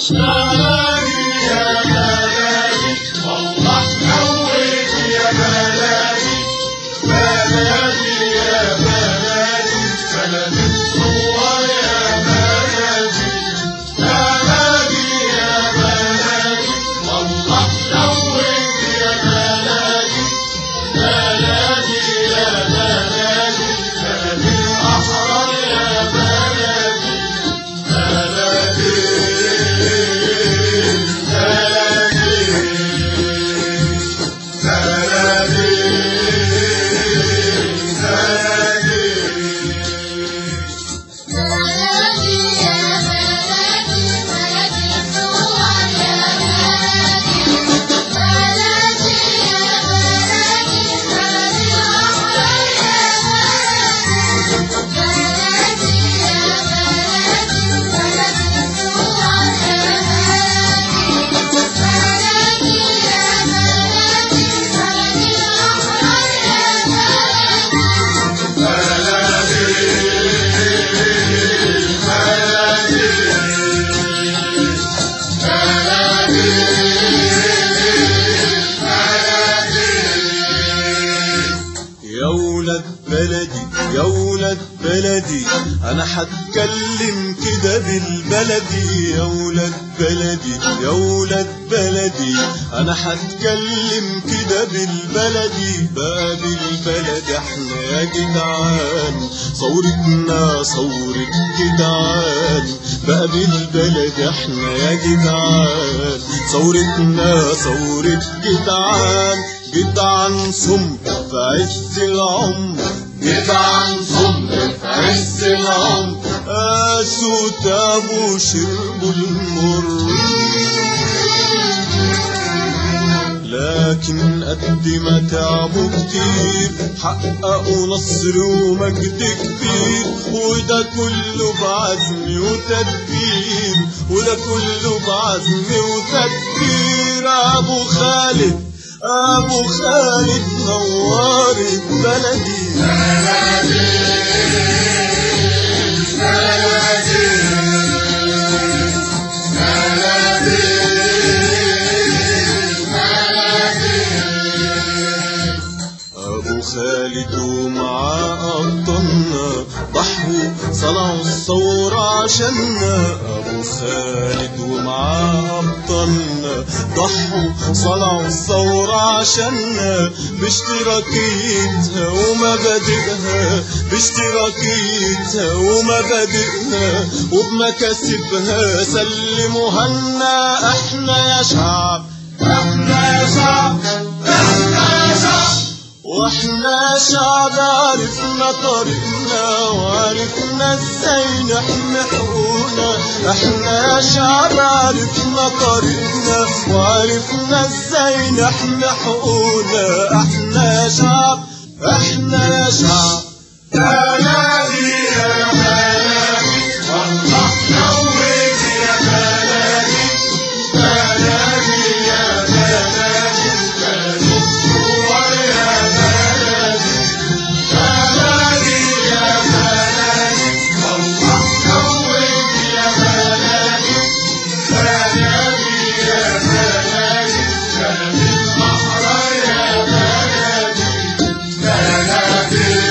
بلدي يا بلدي والله نويت يا بلدي بلدي يا بلدي بلدي الصور يا بلدي بلدي يا بلدي والله نويت يا بلدي بلدي يا بلدي بلدي الأحرار يا بلدي بلدي يا ولاد بلدي انا هتكلم كده بالبلدي. يا ولاد بلدي يا ولاد بلدي انا هتكلم كده بالبلدي. بقى بالبلد احنا يا جدعان ثورتنا ثورة جدعان. بقى بالبلد احنا يا جدعان ثورتنا ثورة جدعان. جدعان صم في عز العمر جدعان صم في عز العمر قاسوا تابوا شربوا المر. لكن قد ما تعبوا كتير حققوا نصر ومجد كبير. وده كله بعزم وتدبير وده كله بعزم وتدبير. ابو خالد ابو خالد نورت بلدي بلدي بلدي ابو خالد ومعاه ابطالنا ضحوا صنعوا الثورة عشاننا. ابو خالد ومعاه ابطالنا ضحوا صنعوا الثورة عشاننا. باشتراكيتها ومبادئها باشتراكيتها ومبادئها وبمكاسبها سلموها لنا. احنا يا شعب احنا يا شعب احنا يا شعب واحنا شعب عرفنا طريقنا وعرفنا ازاي نحمي حقوقنا. احنا يا شعب عرفنا طريقنا وعرفنا ازاي نحمي حقوقنا. احنا يا شعب احنا يا شعب بلدي يا بلدي والله نويت يا بلدي بلدي يا بلدي بلدي الصور يا بلدي بلدي يا بلدي والله نويت يا بلدي بلدي يا بلدي بلدي الأحرار يا بلدي بلدي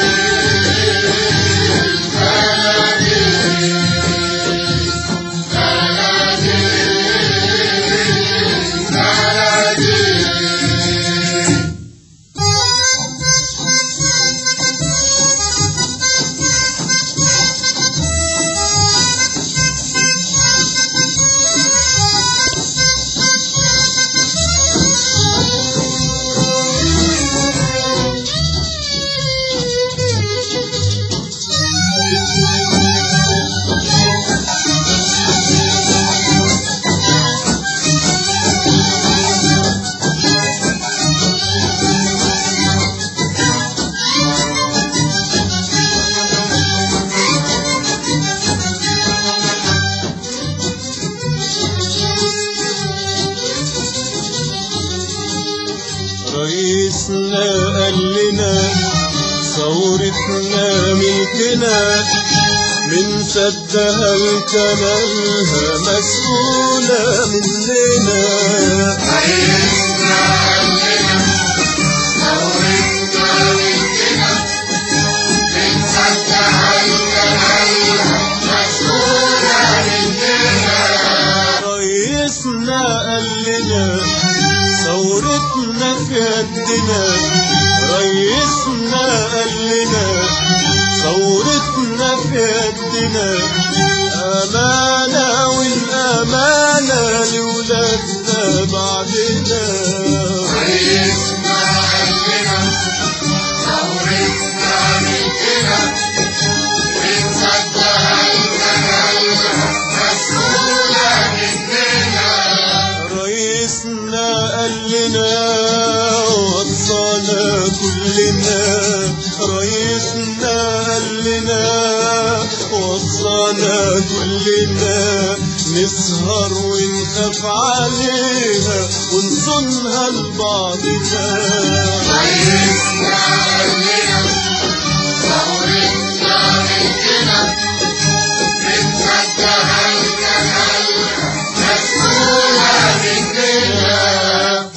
رئيسنا قال لنا ثورتنا ملكنا من سدها الكنالها مسؤولة مننا. رئيسنا قلنا ثورتنا مننا، من سدها الكنالها مسؤولة مننا. رئيسنا قال لنا ثورتنا في يدنا. رئيسنا قال لنا ثورتنا في يدنا. أمانة والأمانة لولادنا بعدنا. رئيسنا قال لنا ثورتنا مننا، من سدها الكنالها مسؤولة مننا. رئيسنا قال لنا وصانا كلنا. رئيسنا قال لنا وصانا كلنا، نسهر ونخاف عليها ونصونها لبعضنا. رئيسنا قال لنا ثورتنا مننا، من سدها الكنالها مسؤولة مننا.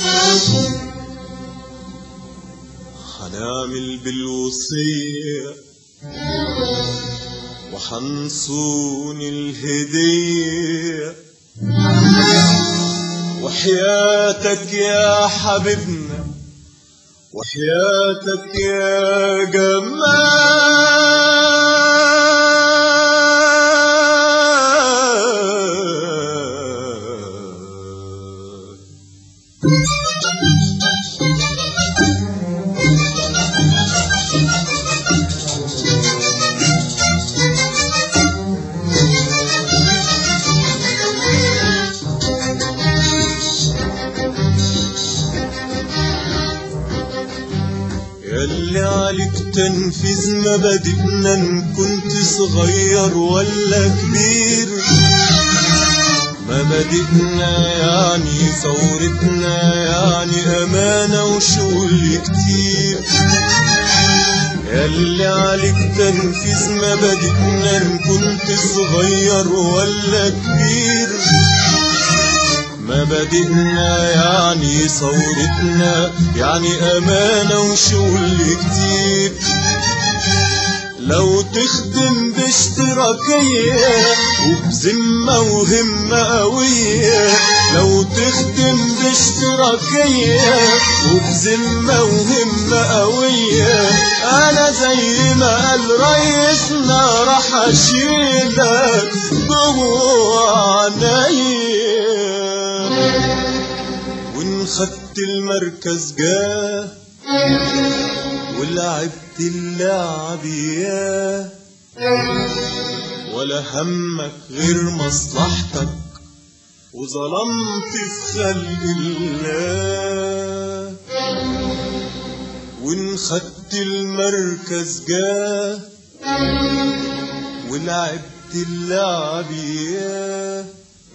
هنعمل بالوصية وحنصون الهدية، وحياتك يا حبيبنا وحياتك يا جمال. ياللي عليك تنفيذ مبادئنا، إن كنت صغير ولا كبير. مبادئنا يعني ثورتنا، يعني أمانة وشغل كتير. ياللي عليك تنفيذ مبادئنا، إن كنت صغير ولا كبير. مبادئنا يعني ثورتنا، يعني أمانة وشغل كتير. لو تخدم باشتراكية وبذمة وهمة قوية. لو تخدم باشتراكية وبذمة وهمة قوية، أنا زي ما قال رئيسنا راح أشيلك جوه عينيا. وإن خدت المركز جاه ولعبت اللعب ياه، ولا همك غير مصلحتك وظلمت في خلق الله. وإن خدت المركز جاه ولعبت اللعب ياه،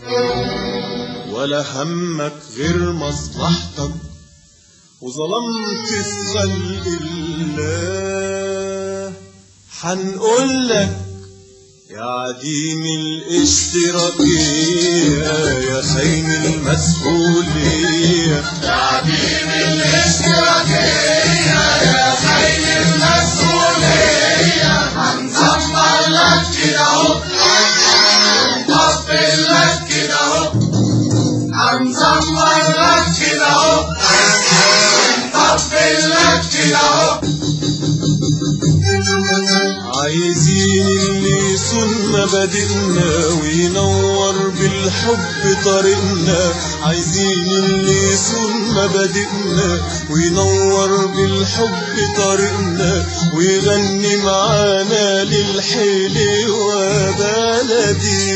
ولا همك غير مصلحتك وظلمت في خلق الله. حنقولك يا عديم الاشتراكية، يا خاين المسؤولية. يا عديم الاشتراكية، يا خاين المسؤولية. هنزمر لك كده اهو، هنطبل لك كده اهو، هنزمر لك كده اهو، هنطبل لك كده اهو. عايزين اللي يصون مبادئنا وينور بالحب طريقنا. عايزين اللي يصون مبادئنا وينور بالحب طريقنا، ويغني معانا للحلوة بلدي.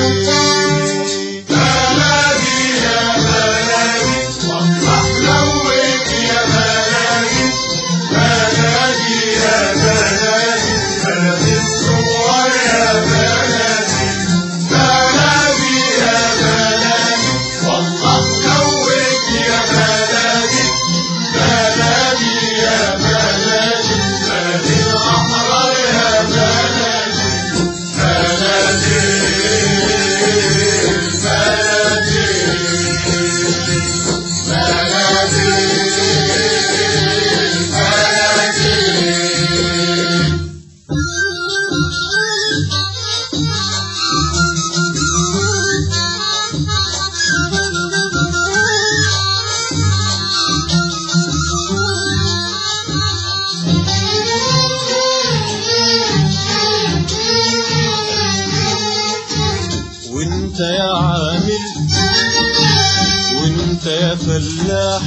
بلدي يا بلدي والله لوك يا بلدي. بلدي يا بلدي، بلدي الصور يا بلدي. بلدي يا بلدي والله لوك يا بلدي. بلدي يا بلدي، بلدي الأحرار يا بلدي. وانت يا عامل وانت يا فلاح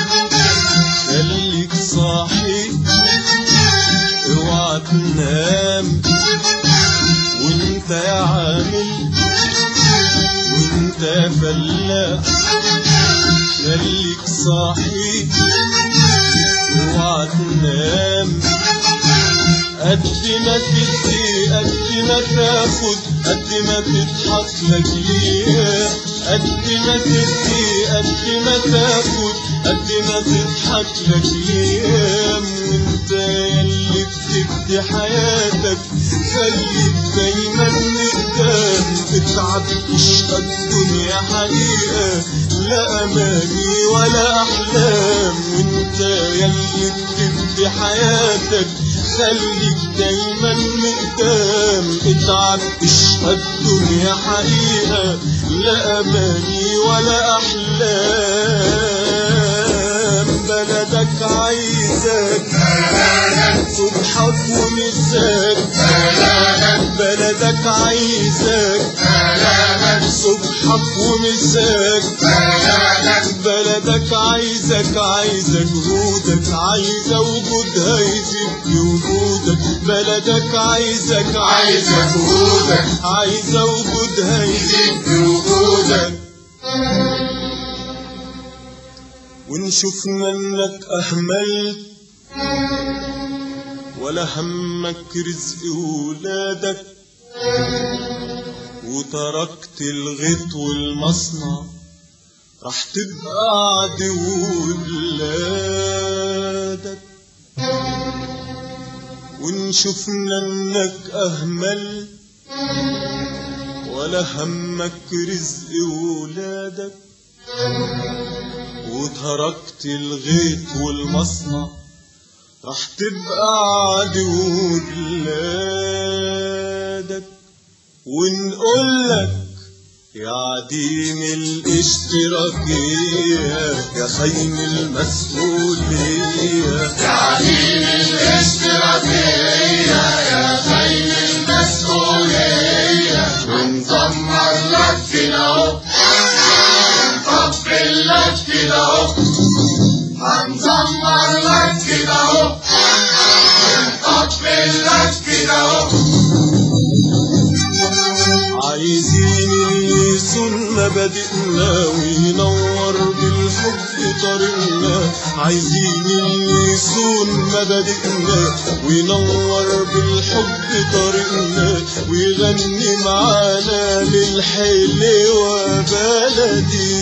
خليك صاحي اوعى تنام، وانت يا عامل وانت يا فلاح خليك صاحي اوعى تنام. قد ما تدي قد ما تاخد قد ما تضحك لك ليه، قد ما تدي قد ما تاخد قد ما تضحك لك ليه. وانت ياللي بتبدي حياتك خليك دايما قدام، اتعب اشقى الدنيا حقيقة لا اماني ولا احلام. وانت ياللي بتبدي حياتك خليك دايما قدام، اتعب اشقى الدنيا حقيقة لا اماني ولا احلام. بلدك عايزك صبحك ومساك، بلدك عايزك صبحك ومساك، بلدك عايزك عايزة جهودك عايزة وجودها يزيد بوجودك، بلدك عايزك عايزة جهودك عايزة وجودها يزيد بوجودك. وإن شفنا إنك أهملت ولا همك رزق ولادك وتركت الغيط والمصنع راح تبقى عدو ولادك. وإن شفنا إنك أهملت ولا همك رزق ولادك وتركت الغيط والمصنع راح تبقى عدو بلادك. ونقولك يا عديم الاشتراكية يا خاين المسؤولية، يا عديم الاشتراكية يا خاين المسؤولية، ونزمر لك كده اهو نطبل لك كده اهو، هنزمر لك كده اهو نطبل لك كده اهو. عايزين اللي يسن مبادئنا وينور بالحب طريقنا، عايزين اللي يسن مبادئنا وينور بالحب طريقنا ويغني معانا للحلوة بلدي.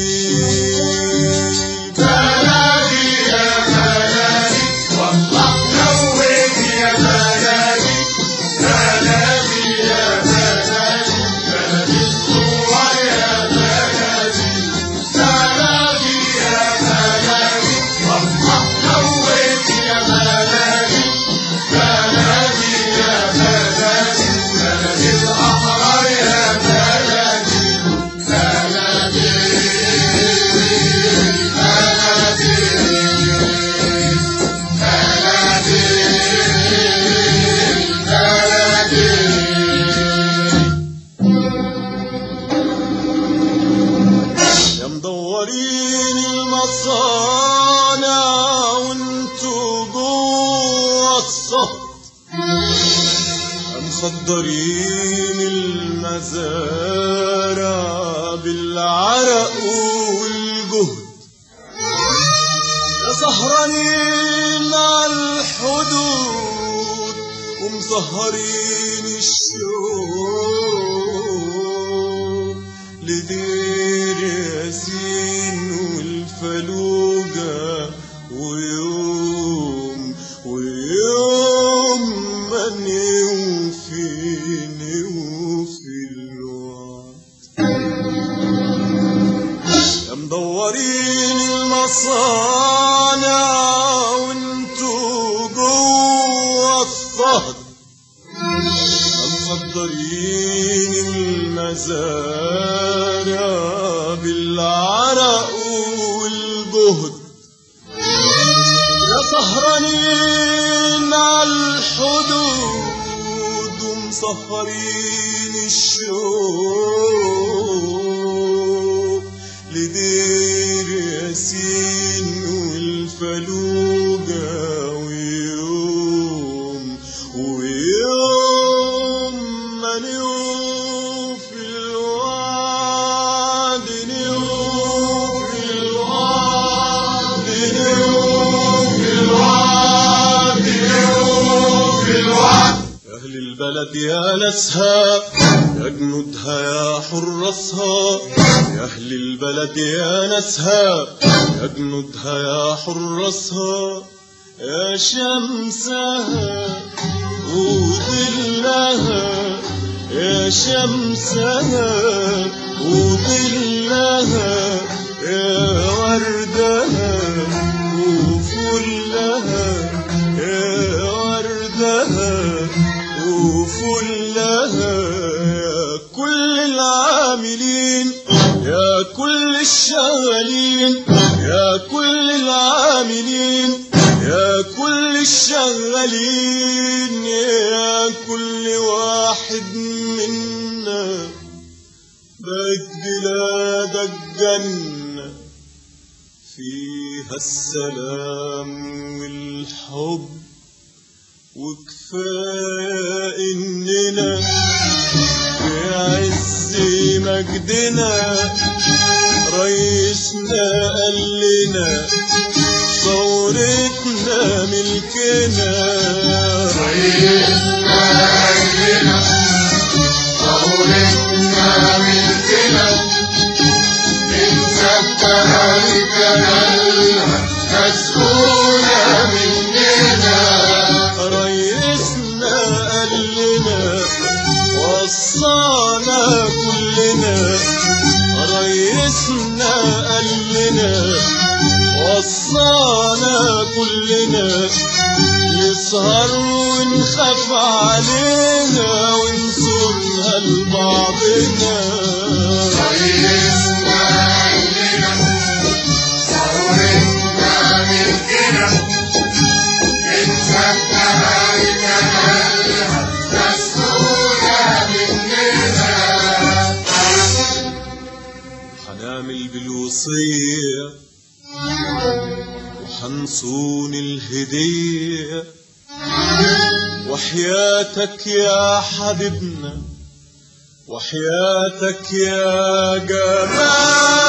بلدي يا بلدي والله نوّد يا بلدي، بلدي يا بلدي بلدي الصور يا بلدي، بلدي يا بلدي والله نوّد يا بلدي، بلدي يا بلدي بلدي الأحرار يا بلدي، بلدي يا مدورين المصانع وانتو جوا الصف، مخدرين المزارع بالعرق والجهد، يا سهرانين على الحدود ومسهرين الشوق لدير ياسين والفلوجة، ويوم من يوفيني وفي الوقت. يا مدورين المصانع وانتو جوا الصهد، مصدرين المزارع بالعرق والجهد، يا سهرانين على الحدود ومسهرين الشوق البلد يا ناسها يا جنودها يا حراسها، يا أهل البلد يا ناسها يا جنودها يا حراسها، يا شمسها وظلها يا شمسها وظلها، يا وردها وفلها يا وردها وفلها، يا كل العاملين يا كل الشغالين يا كل العاملين يا كل الشغالين، يا كل واحد منا بقت بلادك جنة فيها السلام والحب، وكفاية إننا في عز مجدنا رئيسنا قال لنا ثورتنا ملكنا، رئيسنا قال لنا ثورتنا ملكنا، بنسبها لجلالها مسؤولة مننا. رئيسنا قال لنا وصانا كلنا، رئيسنا قال لنا وصانا كلنا، نسهر ونخاف علينا ونصونها لبعضنا. رئيسنا قال لنا ثورتنا ملكنا، بنسبها لجلالها مسؤولة مننا. حنعمل بالوصية وحنصون الهدية، وحياتك يا حبيبنا وحياتك يا جمال